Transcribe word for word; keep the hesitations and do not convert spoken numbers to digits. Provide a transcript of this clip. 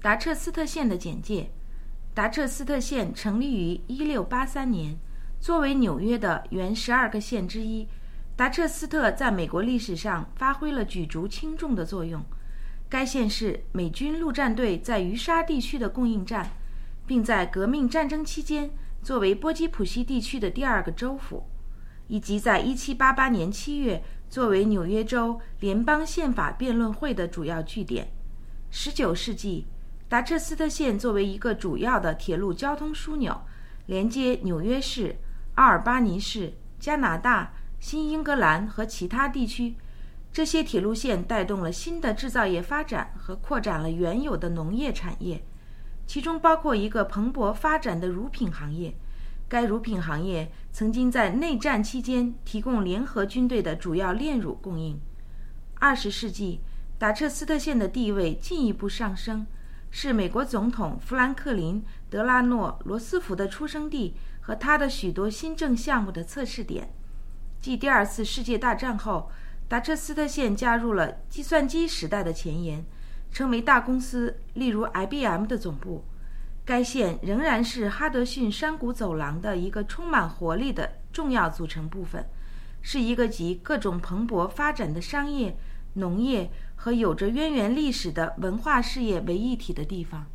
达彻斯特县的简介。达彻斯特县成立于一六八三年，作为纽约的原十二个县之一，达彻斯特在美国历史上发挥了举足轻重的作用。该县是美军陆战队在鱼沙地区的供应站，并在革命战争期间作为波基普西地区的第二个州府，以及在一七八八年七月作为纽约州联邦宪法辩论会的主要据点。十九世纪，达彻斯特县作为一个主要的铁路交通枢纽，连接纽约市、阿尔巴尼市、加拿大、新英格兰和其他地区。这些铁路线带动了新的制造业发展和扩展了原有的农业产业，其中包括一个蓬勃发展的乳品行业。该乳品行业曾经在内战期间提供联合军队的主要炼乳供应。二十世纪，达彻斯特县的地位进一步上升，是美国总统富兰克林·德拉诺·罗斯福的出生地和他的许多新政项目的测试点。继第二次世界大战后，达彻斯特县加入了计算机时代的前沿，成为大公司例如 I B M 的总部。该县仍然是哈德逊山谷走廊的一个充满活力的重要组成部分，是一个集各种蓬勃发展的商业、农业和有着渊源历史的文化事业为一体的地方。